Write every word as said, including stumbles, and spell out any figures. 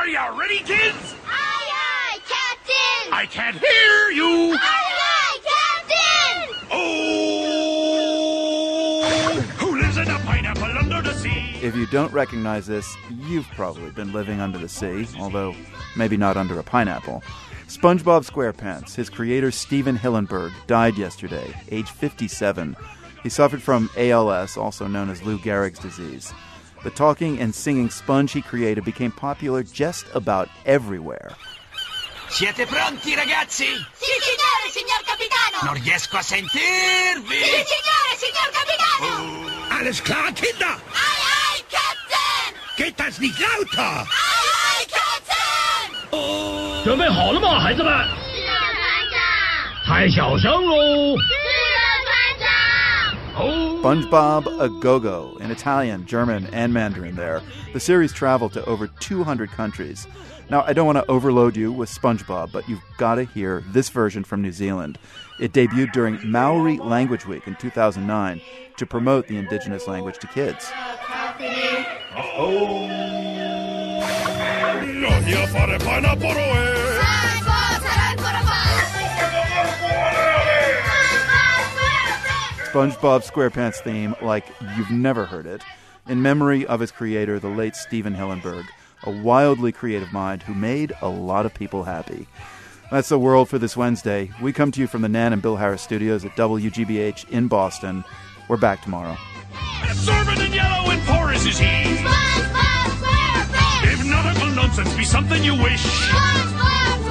Are you ready, kids? Aye, aye, Captain! I can't hear you! Aye, aye, Captain! Oh! Who lives in a pineapple under the sea? If you don't recognize this, you've probably been living under the sea, although maybe not under a pineapple. SpongeBob SquarePants, his creator Stephen Hillenburg, died yesterday, age fifty-seven. He suffered from A L S, also known as Lou Gehrig's disease. The talking and singing sponge he created became popular just about everywhere. Siete pronti, ragazzi? Sì, signore, signor capitano! Non riesco a sentirvi! Sì, signore, signor capitano! Alles klar, Kinder? Aye, aye, Captain! Geht das nicht lauter? Aye, aye, Captain! 准备好了吗，孩子们？ 是的，船长！ 太小声喽！ 是的，船长！ SpongeBob a Go-Go in Italian, German, and Mandarin there. The series traveled to over two hundred countries. Now, I don't want to overload you with SpongeBob, but you've got to hear this version from New Zealand. It debuted during Maori Language Week in two thousand nine to promote the indigenous language to kids. Oh! No, here for a pineapple away! SpongeBob SquarePants theme like you've never heard it, in memory of his creator, the late Stephen Hillenburg, a wildly creative mind who made a lot of people happy. That's the world for this Wednesday. We come to you from the Nan and Bill Harris studios at W G B H in Boston. We're back tomorrow. Absorbent in yellow and porous is he. SpongeBob SquarePants! If nautical nonsense be something you wish, SpongeBob